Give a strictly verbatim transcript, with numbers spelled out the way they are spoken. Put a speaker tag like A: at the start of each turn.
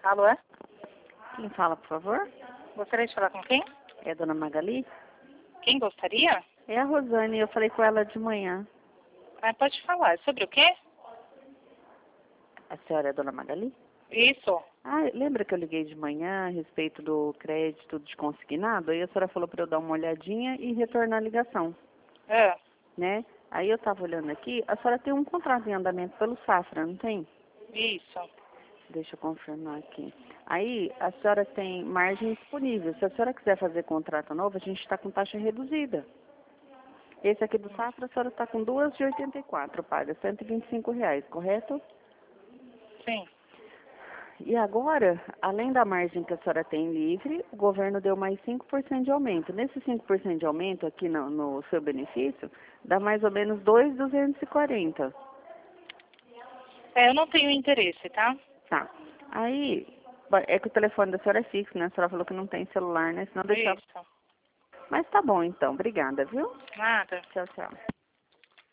A: Alô?
B: Quem fala, por favor?
A: Gostaria de falar com quem?
B: É a dona Magali?
A: Quem gostaria?
B: É a Rosane, eu falei com ela de manhã.
A: Ah, pode falar. Sobre o quê?
B: A senhora é a dona Magali?
A: Isso.
B: Ah, lembra que eu liguei de manhã a respeito do crédito de consignado? Aí a senhora falou para eu dar uma olhadinha e retornar a ligação,
A: Ah,
B: né? Aí eu estava olhando aqui, a senhora tem um contrato em andamento pelo Safra, não tem?
A: isso.
B: Deixa eu confirmar aqui. Aí a senhora tem margem disponível. Se a senhora quiser fazer contrato novo, a gente está com taxa reduzida. Esse aqui do Safra, a senhora está com duas de oitenta e quatro, paga cento e vinte e cinco reais, correto?
A: Sim.
B: E agora, além da margem que a senhora tem livre, o governo deu mais cinco por cento de aumento. Nesse cinco por cento de aumento aqui no, no seu benefício, dá mais ou menos dois mil duzentos e quarenta.
A: É, eu não tenho interesse, tá?
B: Tá. Aí, é que o telefone da senhora é fixo, né? A senhora falou que não tem celular, né? Senão deixava.
A: Isso.
B: Mas tá bom então, obrigada, viu?
A: Nada.
B: Tchau, tchau.